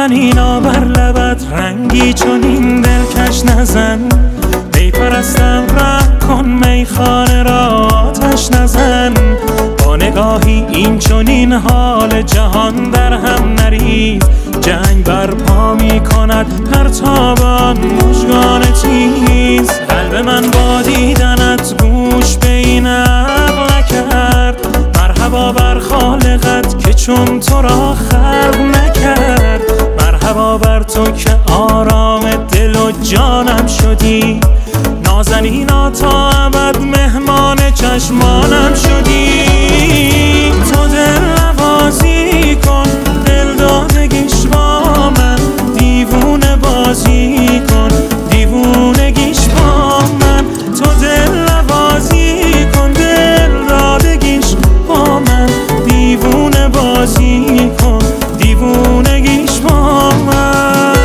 نازنینا بر لبت رنگی چون این دلکش نزن. می پرستم ره کن میخانه را آتش نزن. با نگاهی این چون این حال جهان در هم نریز. جنگ برپا می کند پرتابان مژگان تیز. قلب من با دیدنت گوش به این عقل نکرد. مرحبا بر خالقت که چون تو را خلق نکرد. مرحبا بر تو که آرام دل و جانم شدی. نازنینا تا ابد مهمان چشمانم شدی. تو دل نوازی کن دل دادگیش با من. دیوونه بازی کن دیوونگیش با من. تو دل نوازی کن دل دادگیش با من. دیوونه بازی کن دیوونگیش با من.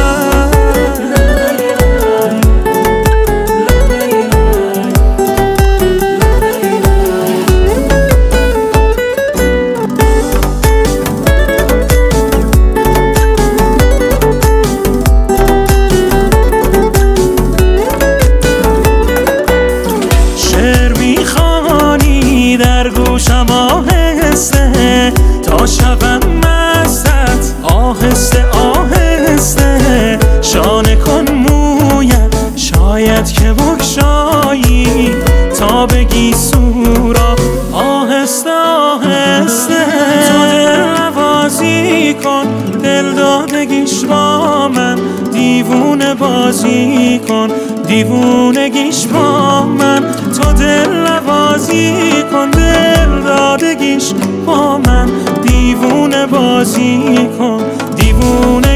گوشم آهسته تا شبم مستت آهسته آهسته. شانه کن مویت شاید که بگشایی تا بگی سورا آهسته آهسته. تو دل نوازی کن دل دادگیش با من. دیوونه بازی کن دیوونگیش با من. تو دل نوازی کن دل دادگیش با من. دیوونه بازی کن دیوونه